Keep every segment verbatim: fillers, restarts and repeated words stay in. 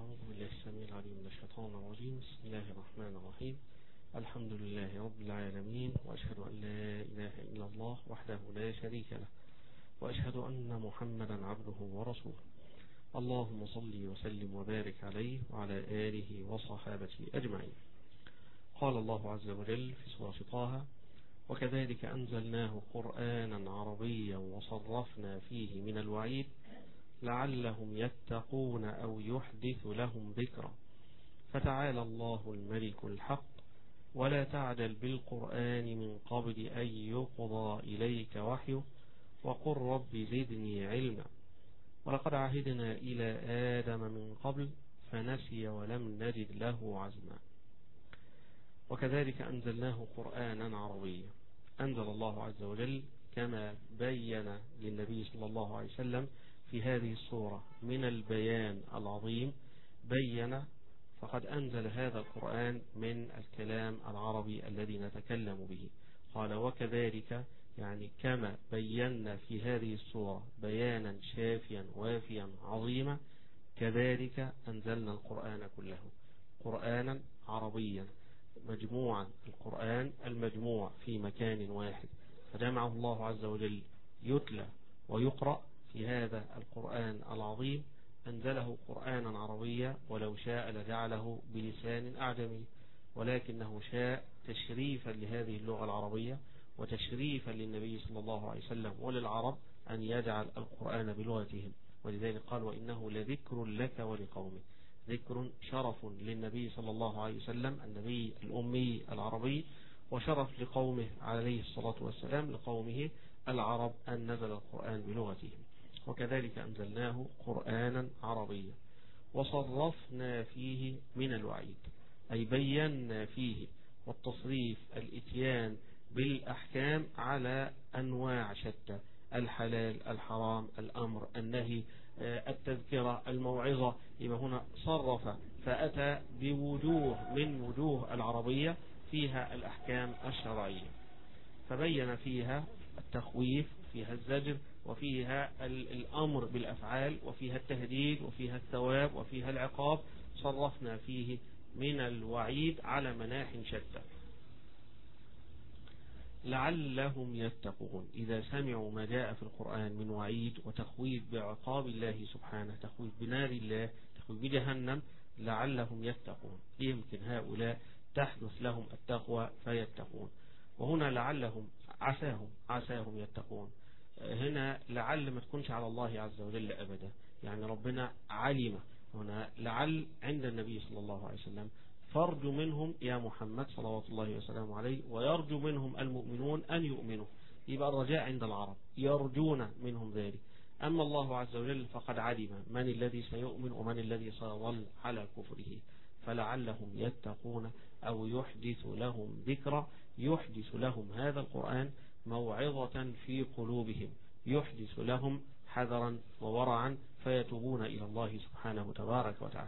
أعوذ بالله السميع العليم من الشيطان الرجيم. بسم الله الرحمن الرحيم. الحمد لله رب العالمين، وأشهد أن لا إله إلا الله وحده لا شريك له، وأشهد أن محمدا عبده ورسوله. اللهم صل وسلم وبارك عليه وعلى آله وصحابته أجمعين. قال الله عز وجل في سورة طه: وكذلك أنزلناه قرآنا عربيا وصرفنا فيه من الوعيد لعلهم يتقون أو يحدث لهم ذكرا فتعالى الله الملك الحق ولا تعجل بالقرآن من قبل أن يقضى إليك وحيه وقل رب زدني علما ولقد عهدنا إلى آدم من قبل فنسي ولم نجد له عزما. وكذلك أنزلناه قرآنا عربيا. أنزل الله عز وجل كما بين للنبي صلى الله عليه وسلم في هذه السورة من البيان العظيم، بين فقد أنزل هذا القرآن من الكلام العربي الذي نتكلم به. قال: وكذلك، يعني كما بينا في هذه السورة بيانا شافيا وافيا عظيما، كذلك أنزلنا القرآن كله قرآنا عربيا مجموعا، القرآن المجموع في مكان واحد، فجمعه الله عز وجل يتلى ويقرأ في هذا القرآن العظيم. أنزله قرآنا عربيا، ولو شاء لجعله بلسان أعجمي، ولكنه شاء تشريفا لهذه اللغة العربية وتشريفا للنبي صلى الله عليه وسلم وللعرب أن يجعل القرآن بلغتهم. ولذلك قال: وإنه لذكر لك ولقومك. ذكر شرف للنبي صلى الله عليه وسلم النبي الأمي العربي، وشرف لقومه عليه الصلاة والسلام لقومه العرب أن نزل القرآن بلغتهم. وكذلك أنزلناه قرآنا عربيا وصرفنا فيه من الوعيد، أي بينا فيه، والتصريف الإتيان بالأحكام على أنواع شتى: الحلال، الحرام، الأمر، النهي، التذكرة، الموعظة. يبقى هنا صرف فأتى بوجوه من وجوه العربية فيها الأحكام الشرعية، فبين فيها التخويف، فيها الزجر، وفيها الأمر بالأفعال، وفيها التهديد، وفيها الثواب، وفيها العقاب. صرفنا فيه من الوعيد على مناح شتى لعلهم يتقون. إذا سمعوا ما جاء في القرآن من وعيد وتخويف بعقاب الله سبحانه، تخويف بنار الله، تخويف بجهنم، لعلهم يتقون، يمكن هؤلاء تحدث لهم التقوى فيتقون. وهنا لعلهم عساهم عساهم يتقون، هنا لعل ما تكونش على الله عز وجل أبدا، يعني ربنا علم. هنا لعل عند النبي صلى الله عليه وسلم، فارجو منهم يا محمد صلوات الله وسلامه عليه، ويرجو منهم المؤمنون أن يؤمنوا. يبقى الرجاء عند العرب، يرجون منهم ذلك. أما الله عز وجل فقد علم من الذي سيؤمن ومن الذي سيظل على كفره، فلعلهم يتقون أو يحدث لهم ذكرى. يحدث لهم هذا القرآن موعظة في قلوبهم، يحدث لهم حذرا وورعا فيتوبون إلى الله سبحانه تبارك وتعالى.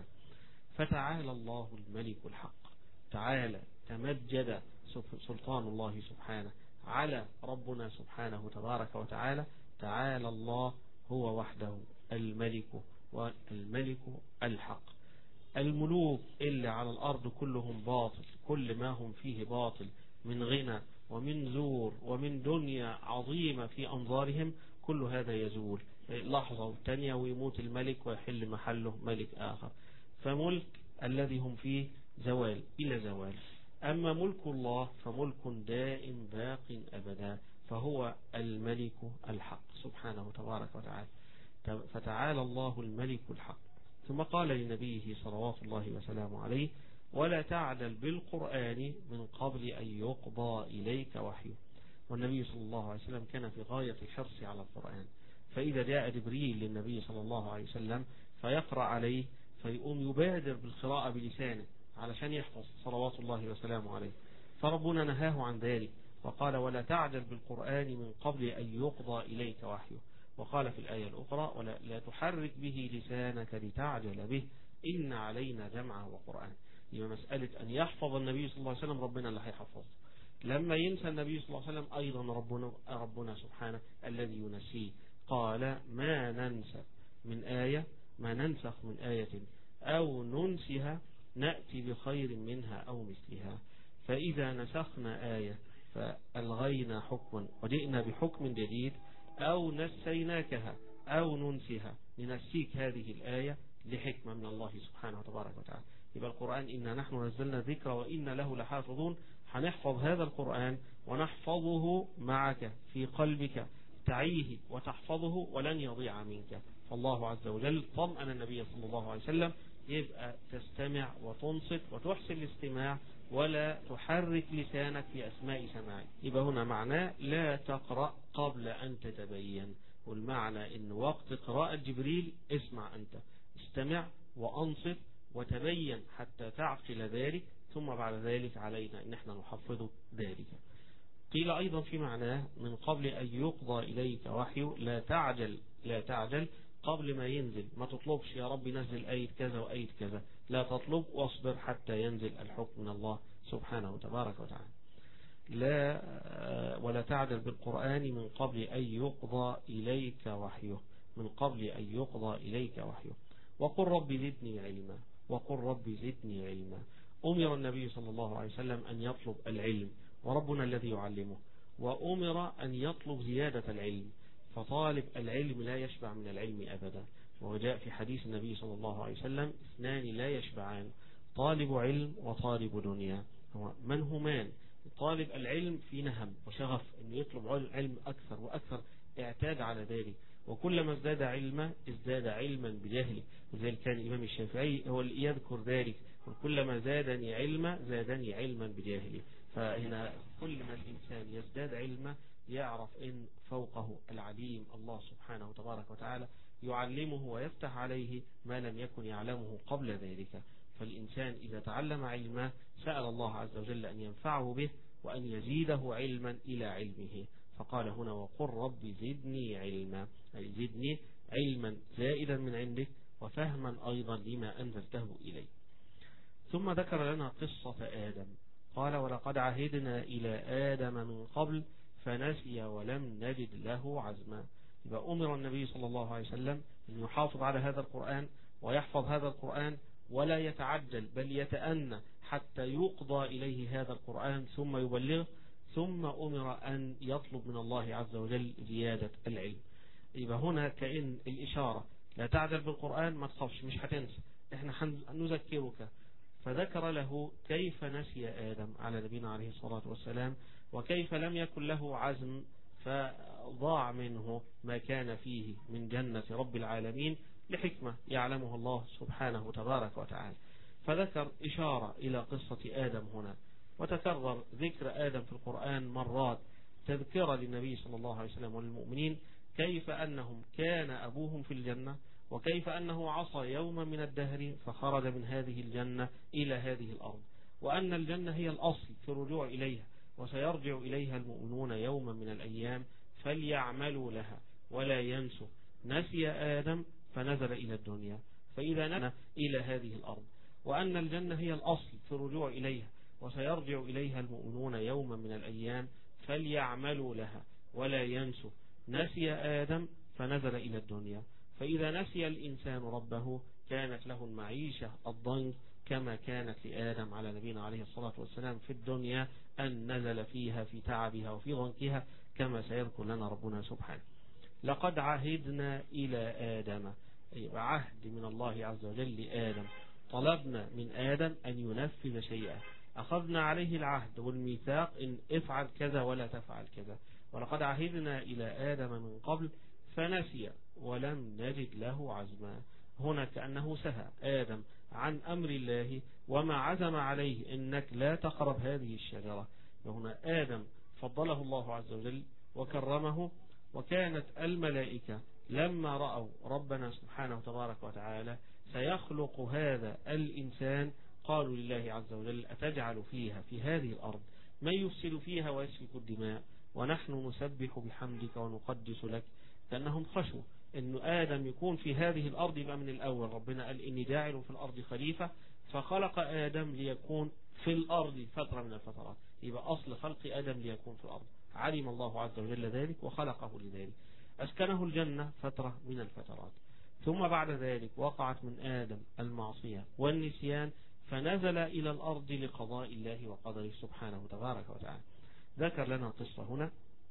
فتعالى الله الملك الحق. تعالى تمجد سلطان الله سبحانه على ربنا سبحانه تبارك وتعالى. تعالى الله هو وحده الملك، والملك الحق. الملوك اللي على الأرض كلهم باطل، كل ما هم فيه باطل من غنى ومن زور ومن دنيا عظيمة في أنظارهم، كل هذا يزول لحظة تانية ويموت الملك ويحل محله ملك آخر. فملك الذي هم فيه زوال إلى زوال. أما ملك الله فملك دائم باق أبدا، فهو الملك الحق سبحانه تبارك وتعالى. فتعالى الله الملك الحق. ثم قال لنبيه صلوات الله وسلامه عليه: ولا تعجل بالقرآن من قبل أن يقضى إليك وحيه. والنبي صلى الله عليه وسلم كان في غاية الحرص على القرآن، فإذا جاء جبريل للنبي صلى الله عليه وسلم فيقرأ عليه فيقوم يبادر بالقراءة بلسانه علشان يحفظ صلوات الله وسلامه عليه. فربنا نهاه عن ذلك وقال: ولا تعجل بالقرآن من قبل أن يقضى إليك وحيه. وقال في الآية الأخرى: ولا لا تحرك به لسانك لتعجل به إن علينا جمعه وقرآن. يبقى مسألة أن يحفظ النبي صلى الله عليه وسلم ربنا اللي هيحفظه. لما ينسى النبي صلى الله عليه وسلم أيضا ربنا, ربنا سبحانه الذي ينسيه. قال: ما ننسى من آية، ما ننسخ من آية أو ننسها نأتي بخير منها أو مثلها. فإذا نسخنا آية فألغينا حكما وجئنا بحكم جديد، أو نسيناكها أو ننسها لنسيك هذه الآية لحكمة من الله سبحانه وتبارك وتعالى. يبقى القرآن إنا نحن نزلنا الذكر وإنا له لحافظون. هنحفظ هذا القرآن ونحفظه معك في قلبك، تعيه وتحفظه ولن يضيع منك. فالله عز وجل طمأن النبي صلى الله عليه وسلم يبقى تستمع وتنصت وتحسن الاستماع ولا تحرك لسانك في أثناء سماعك. يبقى هنا معناه لا تقرأ قبل أن تتبين، والمعنى إن وقت قراءة جبريل اسمع أنت، استمع وأنصت وتبين حتى تعقل ذلك، ثم بعد ذلك علينا إن احنا نحفظ ذلك. قيل أيضا في معناه من قبل أن يقضى إليك وحي، لا تعجل لا تعجل قبل ما ينزل، ما تطلبش يا رب نزل آية كذا وآية كذا، لا تطلب واصبر حتى ينزل الحكم من الله سبحانه وتبارك وتعالى. لا ولا تعجل بالقرآن من قبل أن يقضى إليك وحيه، من قبل أن يقضى إليك وحيه. وقل رب زدني علما، وقل رب زدني علما. أمر النبي صلى الله عليه وسلم أن يطلب العلم، وربنا الذي يعلمه، وأمر أن يطلب زيادة العلم، فطالب العلم لا يشبع من العلم أبدا. وجاء في حديث النبي صلى الله عليه وسلم اثنان لا يشبعان، طالب علم وطالب دنيا. هو من همان؟ طالب العلم في نهم وشغف أن يطلب علم أكثر وأكثر، اعتاد على ذلك، وكلما ازداد علما ازداد علما بجهله. وذلك كان الإمام الشافعي هو اللي يذكر ذلك، وكلما زادني علما زادني علما بجهله. فهنا كل ما الإنسان يزداد علما يعرف إن فوقه العليم الله سبحانه وتبارك وتعالى يعلمه ويفتح عليه ما لم يكن يعلمه قبل ذلك. فالإنسان إذا تعلم علما سأل الله عز وجل أن ينفعه به وأن يزيده علما إلى علمه. فقال هنا وقل رب زدني علما، أي زدني علما زائدا من عندك وفهما أيضا لما أنزلته إلي. ثم ذكر لنا قصة آدم، قال ولقد عهدنا إلى آدم من قبل فنسي ولم نجد له عزما. يبقى أمر النبي صلى الله عليه وسلم أن يحافظ على هذا القرآن ويحفظ هذا القرآن ولا يتعجل، بل يتأنى حتى يقضى إليه هذا القرآن ثم يبلغه، ثم أمر أن يطلب من الله عز وجل زيادة العلم. يبقى هنا كأن الإشارة لا تعجل بالقرآن، ما تخافش مش هتنسى، احنا هنذكرك. فذكر له كيف نسي آدم على نبينا عليه الصلاة والسلام، وكيف لم يكن له عزم فضاع منه ما كان فيه من جنة رب العالمين لحكمة يعلمها الله سبحانه وتبارك وتعالى. فذكر إشارة إلى قصة آدم هنا، وتكرر ذكر آدم في القرآن مرات تذكرة للنبي صلى الله عليه وسلم والمؤمنين كيف أنهم كان أبوهم في الجنة، وكيف أنه عصى يوما من الدهر فخرج من هذه الجنة إلى هذه الأرض، وأن الجنة هي الأصل في الرجوع إليها، وسيرجع إليها المؤمنون يوما من الأيام فليعملوا لها ولا ينسوا. نسي آدم فنزل إلى الدنيا، فإذا نزل إلى هذه الأرض، وأن الجنة هي الأصل في الرجوع إليها، وسيرجع إليها المؤمنون يوما من الأيام فليعملوا لها ولا ينسوا. نسي آدم فنزل إلى الدنيا، فإذا نسي الإنسان ربه كانت له المعيشة الضنك كما كانت لآدم على نبينا عليه الصلاة والسلام في الدنيا، أن نزل فيها في تعبها وفي ضنكها كما سيذكر لنا ربنا سبحانه. لقد عهدنا إلى آدم، أي عهد من الله عز وجل لآدم، طلبنا من آدم أن ينفذ شيئا، أخذنا عليه العهد والميثاق إن افعل كذا ولا تفعل كذا. ولقد عهدنا إلى آدم من قبل فنسي ولم نجد له عزما. هنا كأنه سهى آدم عن أمر الله وما عزم عليه إنك لا تقرب هذه الشجرة. وهنا آدم فضله الله عز وجل وكرمه، وكانت الملائكة لما رأوا ربنا سبحانه وتبارك وتعالى سيخلق هذا الإنسان قالوا لله عز وجل أتجعل فيها في هذه الأرض من يفسد فيها ويسفك الدماء ونحن نسبح بحمدك ونقدس لك. لأنهم خشوا أن آدم يكون في هذه الأرض، يبقى من الأول ربنا قال إني جاعل في الأرض خليفة، فخلق آدم ليكون في الأرض فترة من الفترات، يبقى أصل خلق آدم ليكون في الأرض، علم الله عز وجل ذلك وخلقه لذلك. أسكنه الجنة فترة من الفترات، ثم بعد ذلك وقعت من آدم المعصية والنسيان، فنزل إلى الأرض لقضاء الله وقدره سبحانه تبارك وتعالى. ذكر لنا القصة هنا: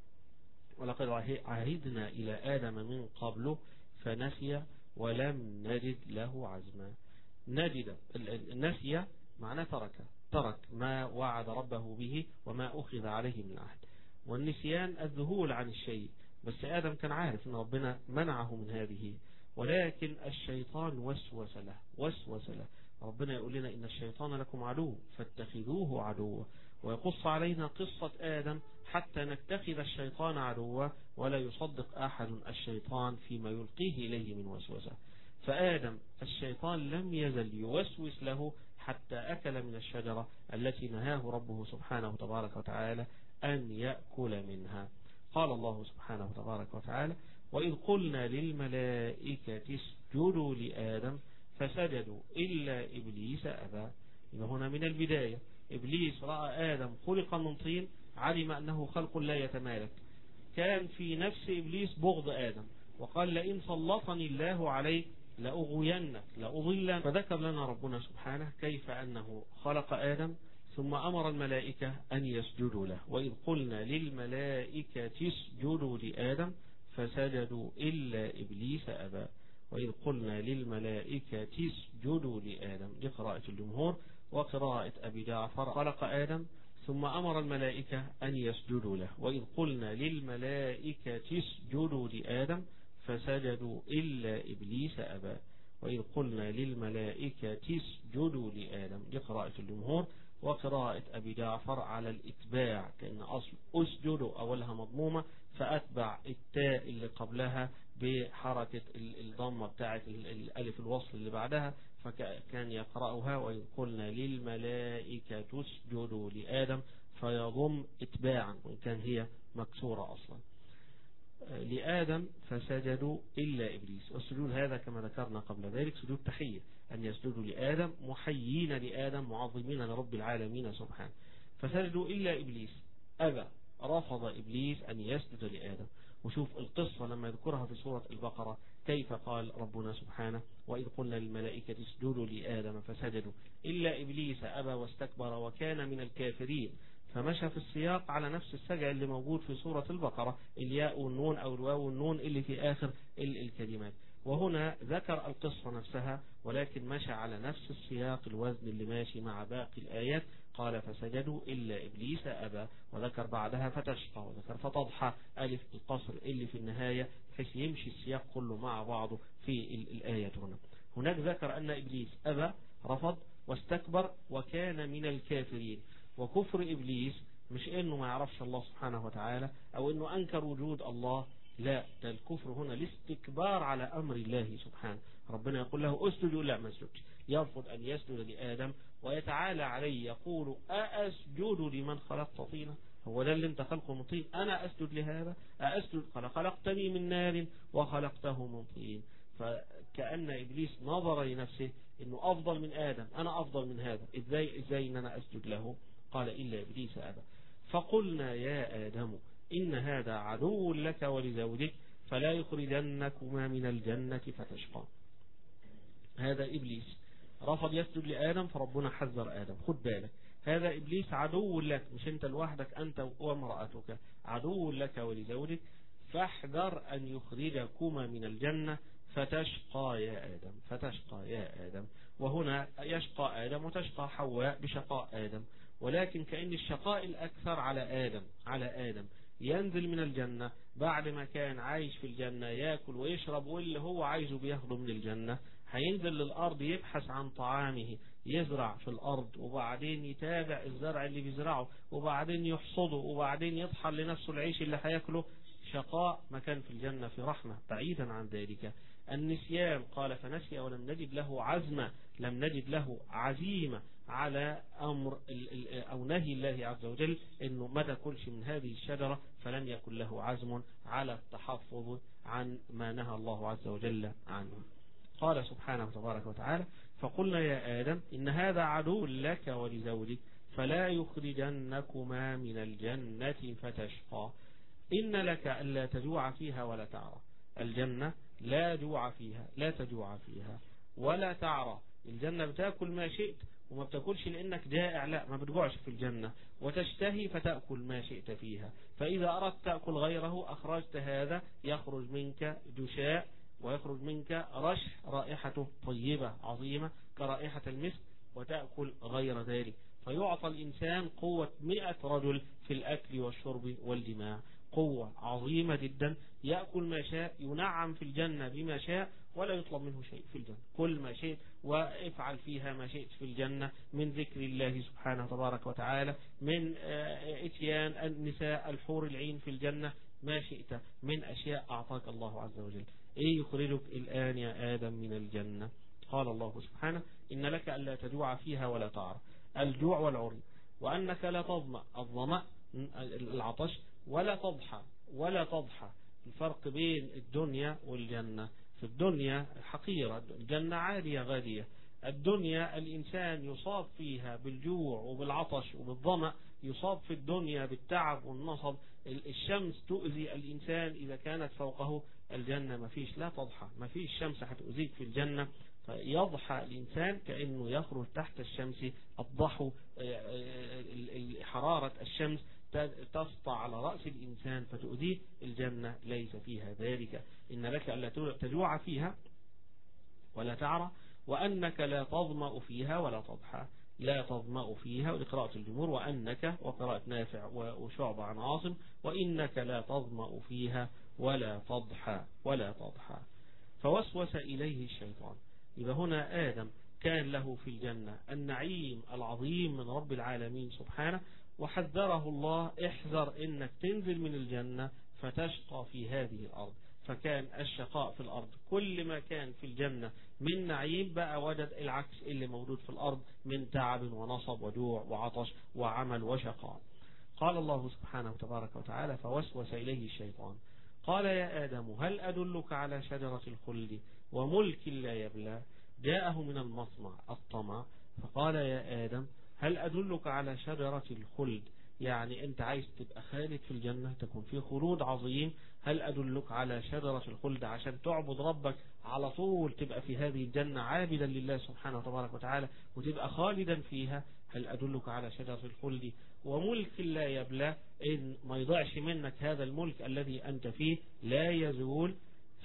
ولقد عهدنا إلى آدم من قبل فنسي ولم نجد له عزما. نجد النسي معناه ترك ترك ما وعد ربه به وما أخذ عليه من العهد، والنسيان الذهول عن الشيء. بس آدم كان عارف أن ربنا منعه من هذه، ولكن الشيطان وسوس له وسوس له ربنا يقول لنا: إن الشيطان لكم عدو فاتخذوه عدوا. ويقص علينا قصة آدم حتى نتخذ الشيطان عدوا ولا يصدق أحد الشيطان فيما يلقيه إليه من وسوسة. فآدم الشيطان لم يزل يوسوس له حتى أكل من الشجرة التي نهاه ربه سبحانه تبارك وتعالى أن يأكل منها. قال الله سبحانه تبارك وتعالى: وإذ قلنا للملائكة اسجدوا لآدم فسجدوا إلا إبليس أبى. يبقى هنا من البداية إبليس رأى آدم خلق من طين، علم أنه خلق لا يتمالك، كان في نفس إبليس بغض آدم، وقال: لئن سلطني الله عليك لأغوينك لأضلن. فذكر لنا ربنا سبحانه كيف أنه خلق آدم ثم أمر الملائكة أن يسجدوا له. وإذ قلنا للملائكة اسجدوا لآدم فسجدوا إلا إبليس أبى. وإذ قلنا للملائكة اسجدوا لآدم، دي قراءة الجمهور. وقراءة أبي جعفر: خلق آدم ثم أمر الملائكة أن يسجدوا له. وإذ قلنا للملائكة اسجدوا لآدم فسجدوا إلا إبليس أبى. وإذ قلنا للملائكة اسجدوا لآدم، دي قراءة الجمهور. وقراءة أبي جعفر على الإتباع، كأن أصل أسجدوا أولها مضمومة فأتبع التاء اللي قبلها بحركة الضمة بتاعة الألف الوصل اللي بعدها، فكان يقرأها: وإذ قلنا للملائكة اسجدوا لآدم، فيضم إتباعا وإن كان هي مكسورة أصلا لآدم فسجدوا إلا إبليس. والسجود هذا كما ذكرنا قبل ذلك سجود تحية، أن يسجدوا لآدم محيين لآدم معظمين لرب العالمين سبحانه. فسجدوا إلا إبليس أبى، رفض إبليس أن يسجد لآدم. وشوف القصة لما يذكرها في سورة البقرة كيف قال ربنا سبحانه: وإذ قلنا للملائكة اسجدوا لآدم فسجدوا إلا إبليس أبى واستكبر وكان من الكافرين. فمشى في السياق على نفس السجع اللي موجود في سورة البقرة، الياء والنون أو الواو والنون اللي في آخر الكلمات. وهنا ذكر القصة نفسها ولكن مشى على نفس السياق الوزن اللي ماشي مع باقي الآيات. قال: فسجدوا إلا إبليس أبى، وذكر بعدها فتشقى، وذكر فتضحى ألف القصر اللي في النهاية، بحيث يمشي السياق كله مع بعضه في الآيات. هنا هناك ذكر أن إبليس أبى، رفض واستكبر وكان من الكافرين. وكفر إبليس مش إنه ما يعرفش الله سبحانه وتعالى أو إنه أنكر وجود الله، لا، ده الكفر هنا الاستكبار على أمر الله سبحانه. ربنا يقول له اسجد، يقول لا ما اسجدش، يرفض أن يسجد لآدم ويتعالى عليه يقول: أأسجد لمن خلقت طينا؟ هو ده اللي انت خلقه من طين؟ أنا أسجد لهذا؟ أأسجد قال خلقتني من نار وخلقته من طين. فكأن إبليس نظر لنفسه إنه أفضل من آدم، أنا أفضل من هذا، إزاي إزاي إن أنا أسجد له؟ قال: إلا إبليس أبى. فقلنا يا آدم إن هذا عدو لك ولزوجك فلا يخرجنكما من الجنة فتشقى. هذا إبليس رفض يسجد لآدم، فربنا حذر آدم: خد بالك، هذا إبليس عدو لك، مش أنت لوحدك، أنت وامرأتك عدو لك ولزوجك، فاحذر أن يخرجكما من الجنة فتشقى يا آدم فتشقى يا آدم. وهنا يشقى آدم وتشقى حواء بشقاء آدم، ولكن كأن الشقاء الأكثر على آدم على آدم ينزل من الجنة بعد ما كان عايش في الجنة يأكل ويشرب واللي هو عايزه بياخده من الجنة، هينزل للأرض يبحث عن طعامه، يزرع في الأرض وبعدين يتابع الزرع اللي بيزرعه وبعدين يحصده وبعدين يطحن لنفسه العيش اللي هياكله. شقاء مكان في الجنة في رحمة. بعيدا عن ذلك النسيان، قال: فنسي ولم نجد له عزمة، لم نجد له عزيمة على أمر أو نهي الله عز وجل إنه ما تاكلش من هذه الشجرة، فلم يكن له عزم على التحفظ عن ما نهى الله عز وجل عنه. قال سبحانه تبارك وتعالى: فقلنا يا آدم إن هذا عدو لك ولزوجك فلا يخرجنكما من الجنة فتشقى. إن لك ألا تجوع فيها ولا تعرى. الجنة لا جوع فيها، لا تجوع فيها ولا تعرى. الجنة بتاكل ما شئت وما بتاكلش لانك جائع، لا ما بتجوعش في الجنة. وتشتهي فتأكل ما شئت فيها، فإذا أردت تأكل غيره أخرجت هذا، يخرج منك جشاء ويخرج منك رشح رائحته طيبة عظيمة كرائحة المسك، وتأكل غير ذلك. فيعطى الإنسان قوة مئة رجل في الأكل والشرب والجماع، قوة عظيمة جدا. يأكل ما شاء، ينعم في الجنة بما شاء، ولا يطلب منه شيء في الجنة. كل ما شئت وافعل فيها ما شئت في الجنة من ذكر الله سبحانه تبارك وتعالى، من اتيان النساء الحور العين في الجنة ما شئت من أشياء أعطاك الله عز وجل. إيه يخرجك الآن يا آدم من الجنة؟ قال الله سبحانه: إن لك ألا تجوع فيها ولا تعرى، الجوع والعري، وأنك لا تظمأ، الظمأ العطش، ولا تضحى ولا تضحى. الفرق بين الدنيا والجنة: في الدنيا حقيرة، الجنة عالية غالية. الدنيا الإنسان يصاب فيها بالجوع وبالعطش وبالظمأ، يصاب في الدنيا بالتعب والنصب. الشمس تؤذي الإنسان إذا كانت فوقه، الجنة ما فيش، لا تضحى، ما فيش شمس هتؤذيك في الجنة. فيضحى الإنسان كأنه يخرج تحت الشمس، الضحو حرارة الشمس تسطع على رأس الإنسان فتؤذيه. الجنة ليس فيها ذلك. إن لك ألا تجوع فيها ولا تعرى، وأنك لا تظمأ فيها ولا تضحى. لا تظمأ فيها ولقراءة الجمهور، وأنك وقراءة نافع وشعبة عن عاصم، وإنك لا تظمأ فيها ولا تضحى ولا تضحى. فوسوس إليه الشيطان. يبقى هنا آدم كان له في الجنة النعيم العظيم من رب العالمين سبحانه، وحذره الله: احذر انك تنزل من الجنة فتشقى في هذه الأرض. فكان الشقاء في الأرض، كل ما كان في الجنة من نعيم بقى وجد العكس اللي موجود في الأرض من تعب ونصب وجوع وعطش وعمل وشقاء. قال الله سبحانه تبارك وتعالى: فوسوس إليه الشيطان قال: يا آدم هل أدلك على شجرة الخلد وملك لا يبلى؟ جاءه من المصنع الطمع فقال: يا آدم هل أدلك على شجرة الخلد، يعني أنت عايز تبقى خالد في الجنة، تكون فيه خلود عظيم. هل أدلك على شجرة الخلد عشان تعبد ربك على طول، تبقى في هذه الجنة عابدا لله سبحانه وتبارك وتعالى وتبقى خالدا فيها. هل أدلك على شجرة الخلد وملك لا يبلى، إن ما يضيعش منك هذا الملك الذي أنت فيه لا يزول.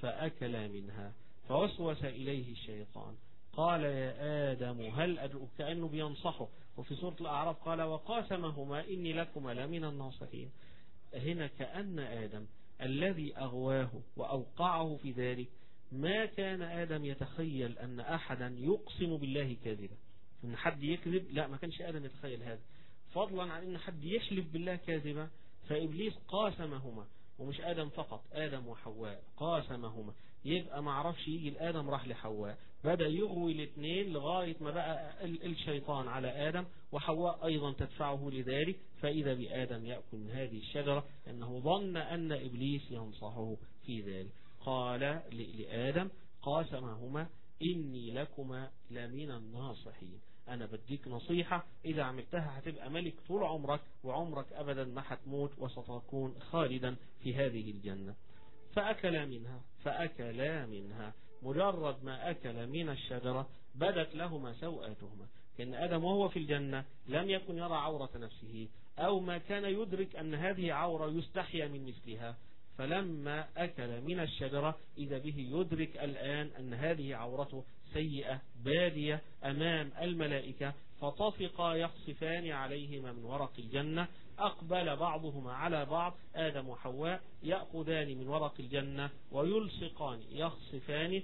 فأكل منها. فوسوس إليه الشيطان قال: يا آدم هل أدعوك، كأنه بينصحه. وفي سورة الأعراف قال: وقاسمهما إني لكما لمن الناصحين. هنا كأن آدم الذي أغواه وأوقعه في ذلك، ما كان آدم يتخيل أن أحدا يقسم بالله كاذبا، أن حد يكذب، لا ما كانش آدم يتخيل هذا، فضلا عن أن حد يحلف بالله كاذبا. فإبليس قاسمهما، ومش آدم فقط، آدم وحواء قاسمهما. يبقى ما عرفش يجي الآدم راح لحواء، بدأ يغوي الاثنين لغاية ما بقى الشيطان على آدم، وحواء أيضا تدفعه لذلك. فإذا بآدم يأكل من هذه الشجرة أنه ظن أن إبليس ينصحه في ذلك. قال لآدم: قاسمهما إني لكما لمن الناصحين، أنا بديك نصيحة إذا عملتها هتبقى ملك طول عمرك، وعمرك أبدا ما هتموت، وستكون خالدا في هذه الجنة. فأكلا منها فأكلا منها مجرد ما أكل من الشجرة بدت لهما سوآتهما. كأن آدم وهو في الجنة لم يكن يرى عورة نفسه، أو ما كان يدرك أن هذه عورة يستحيا من مثلها. فلما أكل من الشجرة إذا به يدرك الآن أن هذه عورته سيئة بادية أمام الملائكة، فطفقا يخصفان عليهما من ورق الجنة. أقبل بعضهما على بعض، آدم وحواء، يأخذان من ورق الجنة ويلصقان، يخصفان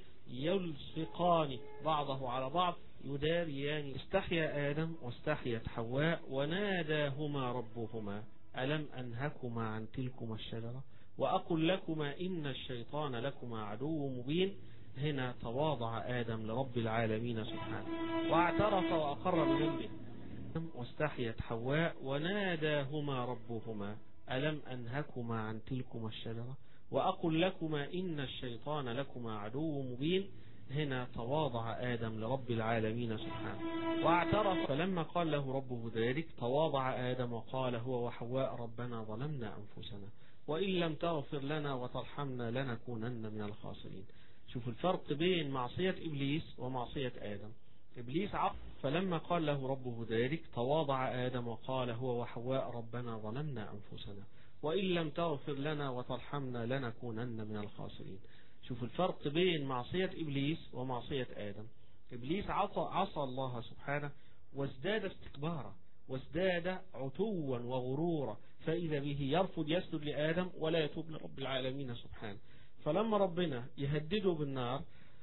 يلصقان بعضه على بعض، يداريان. استحيا آدم واستحيت حواء، وناداهما ربهما: ألم أنهكما عن تلكما الشجرة وأقل لكما إن الشيطان لكما عدو مبين. هنا تواضع آدم لرب العالمين سبحانه واعترف وأقر بذنبه. واستحيت حواء، وناداهما ربهما: ألم أنهكما عن تلكما الشجرة وأقل لكما إن الشيطان لكما عدو مبين. هنا تواضع آدم لرب العالمين سبحانه واعترف. فلما قال له ربه ذلك تواضع آدم وقال هو وحواء: ربنا ظلمنا أنفسنا وإن لم تغفر لنا وترحمنا لنكونن من الخاسرين. شوف الفرق بين معصية إبليس ومعصية آدم. إبليس عصى، فلما قال له ربه ذلك تواضع آدم وقال هو وحواء ربنا ظلمنا أنفسنا وإن لم تغفر لنا وترحمنا لنكونن من الخاسرين. شوف الفرق بين معصية إبليس ومعصية آدم. إبليس عصى, عصى الله سبحانه وازداد استكبارا وازداد عتوا وغرورا، فإذا به يرفض يسجد لآدم ولا يتوب لرب العالمين سبحانه. فلما ربنا يهدده بالنار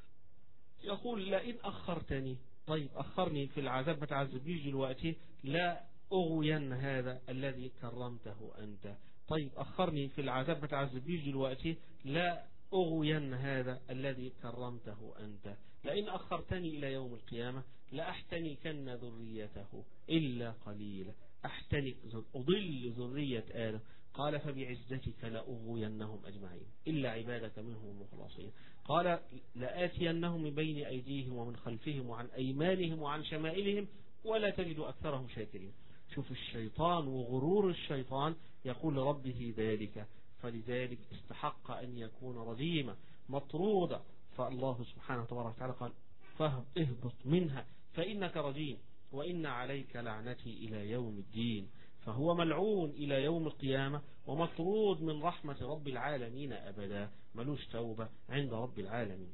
يقول لئن أخرتني، طيب أخرني في العذاب ما تعذبنيش دلوقتي، لا أغوين هذا الذي كرمته أنت. طيب أخرني في العذاب ما تعذبنيش دلوقتي، لا أغوين هذا الذي كرمته أنت. لئن أخرتني إلى يوم القيامة لأحتنكن ذريته إلا قليلا. أحتنك أضل ذرية آدم. قال فبعزتك لأغوينهم أجمعين إلا عبادك منهم المخلصين. قال لآتينهم من بين أيديهم ومن خلفهم وعن أيمانهم وعن شمائلهم ولا تجد أكثرهم شاكرين. شوف الشيطان وغرور الشيطان يقول لربه ذلك، فلذلك استحق أن يكون رجيما مطرودا. فالله سبحانه وتعالى قال فاهبط منها فإنك رجيم وإن عليك لعنتي إلى يوم الدين. فهو ملعون إلى يوم القيامة ومطرود من رحمة رب العالمين أبدا، ملوش توبة عند رب العالمين.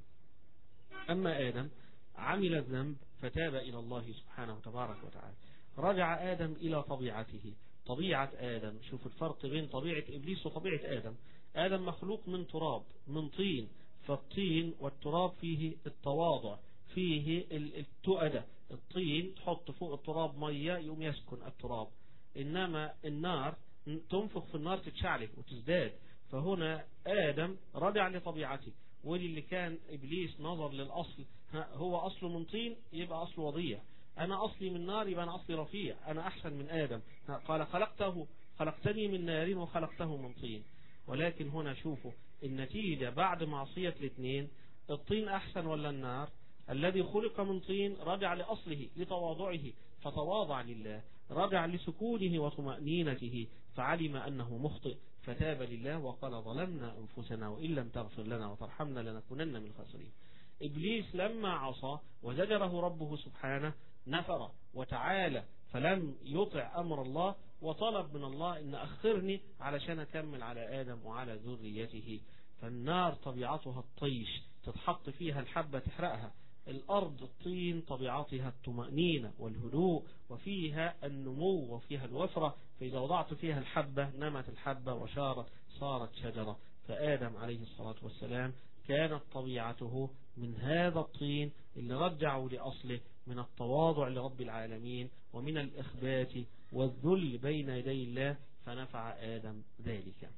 أما آدم عمل الذنب فتاب إلى الله سبحانه وتبارك وتعالى. رجع آدم إلى طبيعته، طبيعة آدم. شوف الفرق بين طبيعة إبليس وطبيعة آدم. آدم مخلوق من تراب من طين، فالطين والتراب فيه التواضع، فيه التؤدة. الطين تحط فوق التراب مية يوم يسكن التراب، إنما النار تنفخ في النار تتشعلك وتزداد. فهنا آدم رجع لطبيعته. واللي كان إبليس نظر للأصل، هو أصله من طين يبقى أصله وضيع، أنا أصلي من نار يبقى أنا أصلي رفيع، أنا أحسن من آدم. قال خلقته خلقتني من نار وخلقته من طين. ولكن هنا شوفوا النتيجة بعد معصية الاثنين، الطين أحسن ولا النار؟ الذي خلق من طين رجع لأصله لتواضعه فتواضع لله، رجع لسكونه وطمأنينته فعلم أنه مخطئ فتاب لله وقال ظلمنا أنفسنا وإن لم تغفر لنا وترحمنا لنكونن من الخاسرين. إبليس لما عصى وزجره ربه سبحانه نفر وتعالى فلم يطع أمر الله وطلب من الله إن أخرني علشان أكمل على آدم وعلى ذريته. فالنار طبيعتها الطيش تتحط فيها الحبة تحرقها. الأرض الطين طبيعتها الطمأنينة والهدوء وفيها النمو وفيها الوفرة، فإذا وضعت فيها الحبة نمت الحبة وشارت صارت شجرة. فآدم عليه الصلاة والسلام كانت طبيعته من هذا الطين اللي رجعوا لأصله من التواضع لرب العالمين ومن الإخبات والذل بين يدي الله، فنفع آدم ذلك.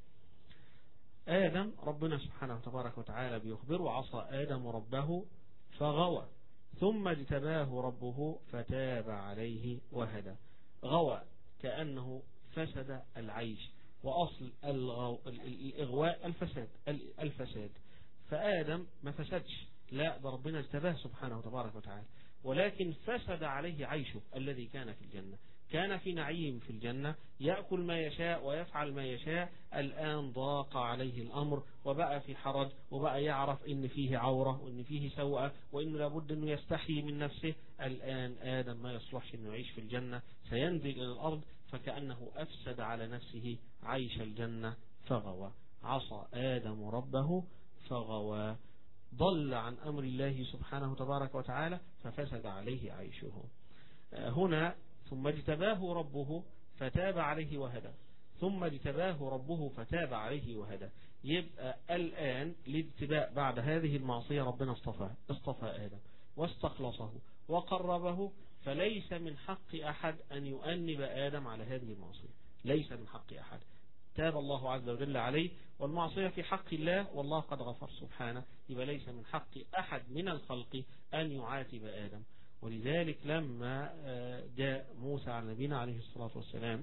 آدم ربنا سبحانه وتبارك وتعالى بيخبره عصى آدم ربه فغوى ثم اجتباه ربه فتاب عليه وهدى. غوى كأنه فسد العيش، وأصل الغو... الإغواء الفساد الفساد فآدم ما فسدش، لا ده ربنا اجتباه سبحانه وتبارك وتعالى، ولكن فسد عليه عيشه الذي كان في الجنة. كان في نعيم في الجنة يأكل ما يشاء ويفعل ما يشاء، الآن ضاق عليه الأمر وبقى في حرج، وبقى يعرف إن فيه عورة وإن فيه سوءة وإنه لابد أنه يستحي من نفسه. الآن آدم ما يصلحش أنه يعيش في الجنة، سينزل إلى الأرض فكأنه أفسد على نفسه عيش الجنة فغوى. عصى آدم ربه فغوى، ضل عن أمر الله سبحانه وتبارك وتعالى ففسد عليه عيشه. هنا ثم اجتباه ربه فتاب عليه وهدى، ثم اجتباه ربه فتاب عليه وهدى. يبقى الآن الاجتباء بعد هذه المعصية ربنا اصطفاه اصطفى آدم واستخلصه وقربه، فليس من حق أحد أن يؤنب آدم على هذه المعصية، ليس من حق أحد. تاب الله عز وجل عليه، والمعصية في حق الله والله قد غفر سبحانه، يبقى ليس من حق أحد من الخلق أن يعاتب آدم. ولذلك لما جاء موسى على نبينا عليه الصلاة والسلام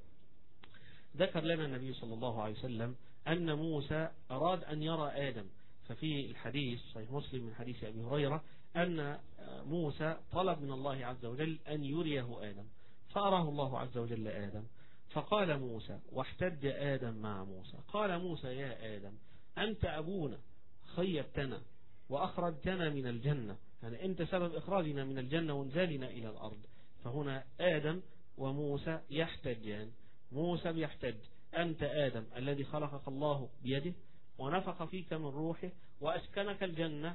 ذكر لنا النبي صلى الله عليه وسلم أن موسى أراد أن يرى آدم. ففي الحديث صحيح مسلم من حديث أبي هريرة أن موسى طلب من الله عز وجل أن يريه آدم، فأراه الله عز وجل آدم. فقال موسى واحتج آدم مع موسى، قال موسى يا آدم أنت أبونا خيبتنا وأخرجتنا من الجنة، يعني أنت سبب إخراجنا من الجنة وانزالنا إلى الأرض. فهنا آدم وموسى يحتجان. موسى بيحتج: أنت آدم الذي خلقك الله بيده ونفخ فيك من روحه وأسكنك الجنة،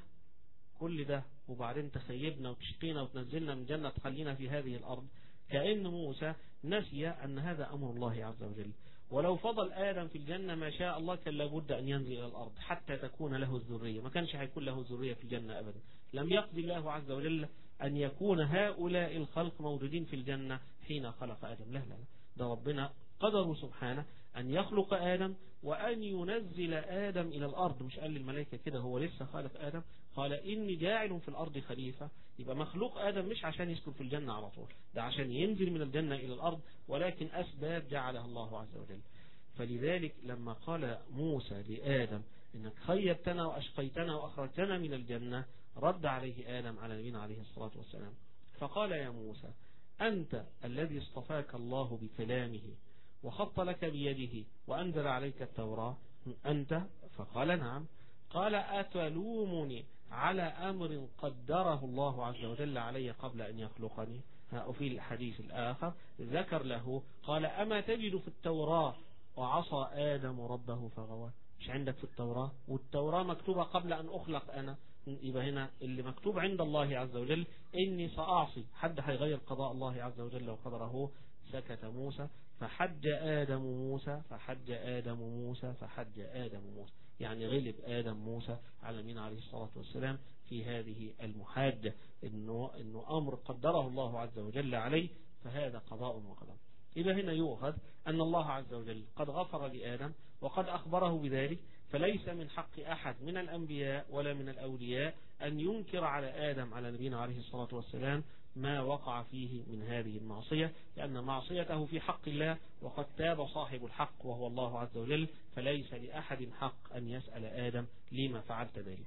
كل ده وبعدين تخيبنا وتشقينا وتنزلنا من جنة تخلينا في هذه الأرض. كأن موسى نسي أن هذا أمر الله عز وجل، ولو فضل آدم في الجنة ما شاء الله كان لابد أن ينزل إلى الأرض حتى تكون له الذرية، ما كانش هيكون له ذرية في الجنة أبدا. لم يقضي الله عز وجل أن يكون هؤلاء الخلق موجودين في الجنة حين خلق آدم، لا لا لا، ده ربنا قدره سبحانه أن يخلق آدم وأن ينزل آدم إلى الأرض. مش قال للملائكة كده هو لسه خالق آدم، قال إني جاعل في الأرض خليفة. يبقى مخلوق آدم مش عشان يسكن في الجنة على طول، ده عشان ينزل من الجنة إلى الأرض، ولكن أسباب جعلها الله عز وجل. فلذلك لما قال موسى لآدم إنك خيبتنا وأشقيتنا وأخرجتنا من الجنة، رد عليه آدم على نبينا عليه الصلاة والسلام فقال: يا موسى أنت الذي اصطفاك الله بكلامه وخط لك بيده وأنزل عليك التوراة، أنت؟ فقال: نعم. قال: أتلومني على أمر قدره الله عز وجل علي قبل أن يخلقني؟ وفي الحديث الآخر ذكر له قال: أما تجد في التوراة وعصى آدم ربه فغوى؟ مش عندك في التوراة؟ والتوراة مكتوبة قبل أن أخلق أنا. يبقى هنا اللي مكتوب عند الله عز وجل إني سأعصي، حد هيغير قضاء الله عز وجل وقدره. سكت موسى فحج آدم موسى فحج آدم موسى فحج آدم موسى، يعني غلب آدم موسى على نبينا عليه الصلاة والسلام في هذه المحاجة، إنه, إنه أمر قدره الله عز وجل عليه، فهذا قضاء وقدر. إذا هنا يؤخذ أن الله عز وجل قد غفر لآدم وقد أخبره بذلك، فليس من حق أحد من الأنبياء ولا من الأولياء أن ينكر على آدم على نبينا عليه الصلاة والسلام ما وقع فيه من هذه المعصية، لأن معصيته في حق الله، وقد تاب صاحب الحق وهو الله عز وجل، فليس لأحد حق أن يسأل آدم لما فعلت ذلك.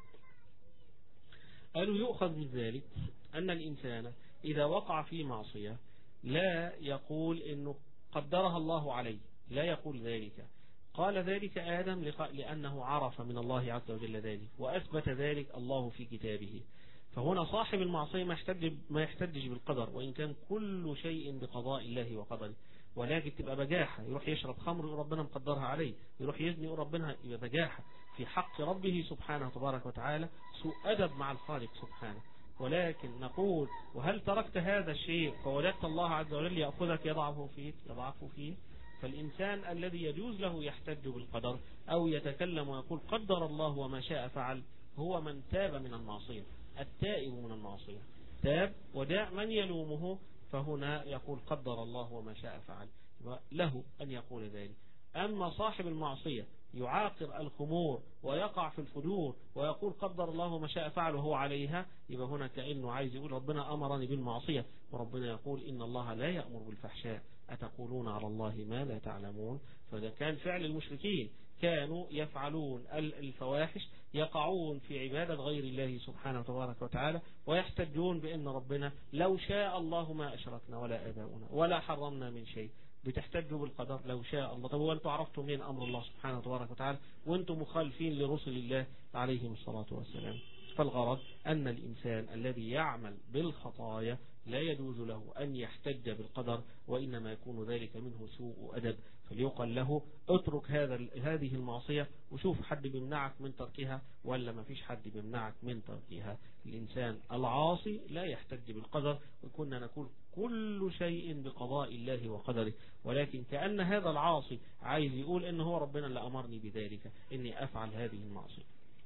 قالوا يؤخذ من ذلك أن الإنسان إذا وقع في معصية لا يقول إنه قدرها الله عليه، لا يقول ذلك. قال ذلك آدم لأنه عرف من الله عز وجل ذلك، وأثبت ذلك الله في كتابه. فهنا صاحب المعصية ما يحتج ما يحتجش بالقدر، وإن كان كل شيء بقضاء الله وقدره، ولكن تبقى بجاحة. يروح يشرب خمر وربنا مقدرها عليه، يروح يزني وربنا، يبقى بجاحة في حق ربه سبحانه تبارك وتعالى، سوء أدب مع الخالق سبحانه. ولكن نقول: وهل تركت هذا الشيء فوجدت الله عز وجل يأخذك يضعه فيك يضعه فيه؟ فالإنسان الذي يجوز له يحتج بالقدر أو يتكلم ويقول قدر الله وما شاء فعل هو من تاب من المعصية، التائب من المعصية، تاب وداع من يلومه، فهنا يقول قدر الله وما شاء فعل، له أن يقول ذلك. أما صاحب المعصية يعاقر الخمور ويقع في الفجور ويقول قدر الله وما شاء فعل وهو عليها، يبقى هنا كأنه عايز يقول ربنا أمرني بالمعصية، وربنا يقول إن الله لا يأمر بالفحشاء أتقولون على الله ما لا تعلمون. فإذا كان فعل المشركين كانوا يفعلون الفواحش، يقعون في عبادة غير الله سبحانه وتبارك وتعالى، ويحتجون بأن ربنا لو شاء الله ما أشركنا ولا آباؤنا ولا حرمنا من شيء. بتحتجوا بالقدر لو شاء الله. طب وانتم عرفتم من أمر الله سبحانه وتبارك وتعالى وانتم مخالفين لرسل الله عليهم الصلاة والسلام؟ فالغرض أن الإنسان الذي يعمل بالخطايا لا يجوز له أن يحتج بالقدر، وإنما يكون ذلك منه سوء أدب، فليقل له اترك هذا هذه المعصية وشوف حد بيمنعك من تركها ولا ما فيش حد بيمنعك من تركها. الإنسان العاصي لا يحتج بالقدر، وكنا نقول كل شيء بقضاء الله وقدره، ولكن كأن هذا العاصي عايز يقول إن هو ربنا اللي أمرني بذلك إني أفعل هذه المعصية.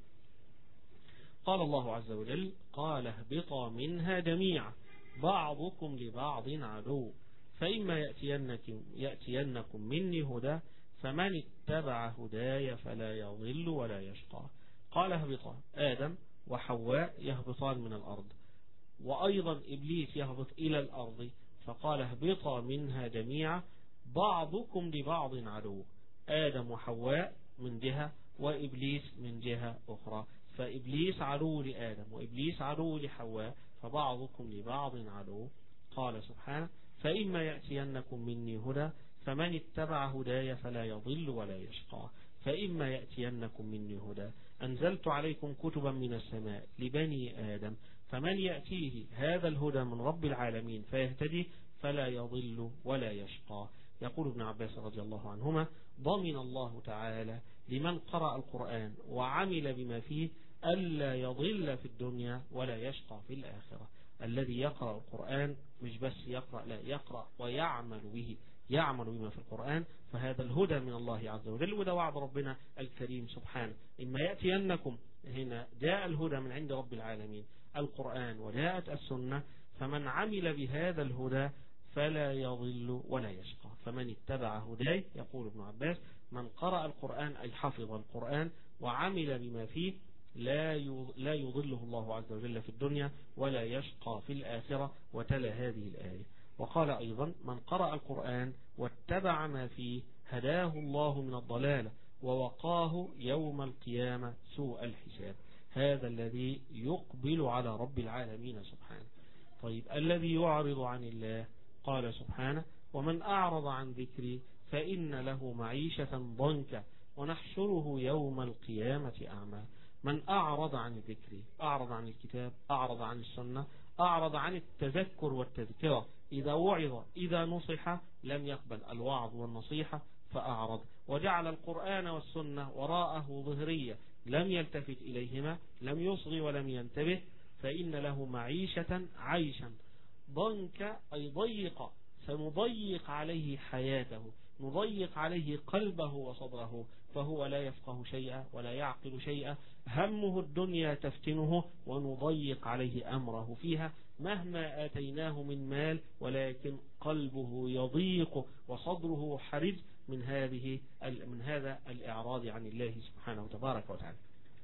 قال الله عز وجل: قال اهبطا منها جميعا بعضكم لبعض عدو فإما يأتينكم, يأتينكم مني هدى فمن اتبع هداي فلا يضل ولا يشقى. قال اهبطا، آدم وحواء يهبطان من الأرض، وأيضا إبليس يهبط إلى الأرض، فقال اهبطا منها جميعا بعضكم لبعض عدو، آدم وحواء من جهة وإبليس من جهة أخرى، فإبليس عدو لآدم وإبليس عدو لحواء، فبعضكم لبعض عدو. قال سبحانه: فإما يأتينكم مني هدى فمن اتبع هداي فلا يضل ولا يشقى. فإما يأتينكم مني هدى أنزلت عليكم كتبا من السماء لبني آدم فمن يأتيه هذا الهدى من رب العالمين فيهتدي فلا يضل ولا يشقى. يقول ابن عباس رضي الله عنهما: ضمن الله تعالى لمن قرأ القرآن وعمل بما فيه ألا يضل في الدنيا ولا يشقى في الآخرة. الذي يقرأ القرآن مش بس يقرأ، لا، يقرأ ويعمل به، يعمل بما في القرآن، فهذا الهدى من الله عز وجل، وده وعد ربنا الكريم سبحانه: إما يأتينكم، هنا جاء الهدى من عند رب العالمين القرآن وجاءت السنة، فمن عمل بهذا الهدى فلا يضل ولا يشقى. فمن اتبع هداي، يقول ابن عباس، من قرأ القرآن أي حفظ القرآن وعمل بما فيه لا لا يضله الله عز وجل في الدنيا ولا يشقى في الآخرة. وتلا هذه الآية وقال أيضا: من قرأ القرآن واتبع ما فيه هداه الله من الضلالة ووقاه يوم القيامة سوء الحساب. هذا الذي يقبل على رب العالمين سبحانه. طيب، الذي يعرض عن الله قال سبحانه: ومن أعرض عن ذكري فإن له معيشة ضنكا ونحشره يوم القيامة أعمى. من أعرض عن الذكر، أعرض عن الكتاب، أعرض عن السنة، أعرض عن التذكر والتذكرة. إذا وعظ، إذا نصح، لم يقبل الوعظ والنصيحة فأعرض، وجعل القرآن والسنة وراءه ظهرية، لم يلتفت إليهما، لم يصغي ولم ينتبه، فإن له معيشة عيشا ضنك أي ضيق، سنضيق عليه حياته، نضيق عليه قلبه وصدره، فهو لا يفقه شيئا ولا يعقل شيئا، همه الدنيا تفتنه ونضيق عليه أمره فيها مهما آتيناه من مال، ولكن قلبه يضيق وصدره حرج من هذه من هذا الإعراض عن الله سبحانه وتبارك وتعالى.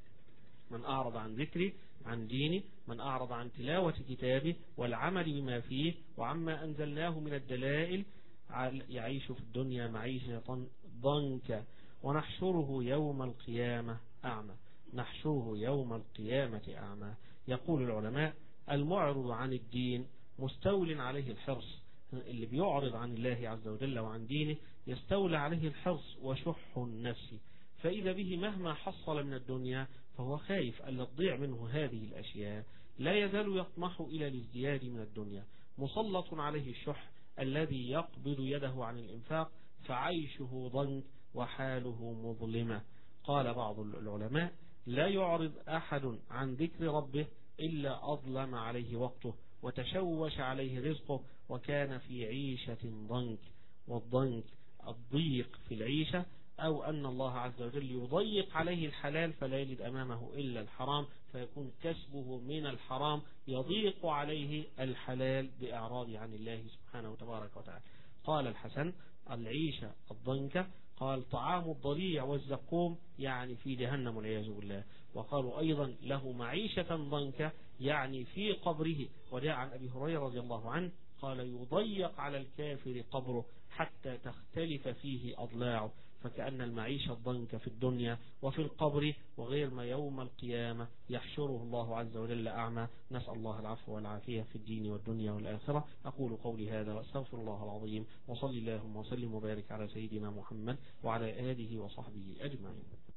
من أعرض عن ذكري، عن ديني، من أعرض عن تلاوة كتابه والعمل بما فيه وعما أنزلناه من الدلائل، يعيش في الدنيا معيشة ضنكا ونحشره يوم القيامة أعمى. نحشره يوم القيامة أعمى. يقول العلماء: المعرض عن الدين مستول عليه الحرص. اللي بيعرض عن الله عز وجل وعن دينه يستولى عليه الحرص وشح النفس، فإذا به مهما حصل من الدنيا فهو خايف ألا تضيع منه هذه الأشياء، لا يزال يطمح إلى الازدياد من الدنيا، مسلط عليه الشح الذي يقبض يده عن الإنفاق، فعيشه ضنك وحاله مظلمة. قال بعض العلماء: لا يعرض أحد عن ذكر ربه إلا أظلم عليه وقته وتشوش عليه رزقه وكان في عيشة ضنك. والضنك الضيق في العيشة، أو أن الله عز وجل يضيق عليه الحلال فلا يجد أمامه إلا الحرام، فيكون كسبه من الحرام يضيق عليه الحلال بإعراض عن الله سبحانه وتبارك وتعالى. قال الحسن: العيشة الضنكة، قال طعام الضليع والزقوم، يعني في جهنم والعياذ بالله. وقالوا أيضا: له معيشة ضنكة، يعني في قبره. وجاء عن أبي هريرة رضي الله عنه قال: يضيق على الكافر قبره حتى تختلف فيه أضلاعه. فكأن المعيشة الضنك في الدنيا وفي القبر، وغير ما يوم القيامة يحشره الله عز وجل أعمى. نسأل الله العفو والعافية في الدين والدنيا والآخرة. أقول قولي هذا وأستغفر الله العظيم، وصلي اللهم وسلم وبارك على سيدنا محمد وعلى آله وصحبه أجمعين.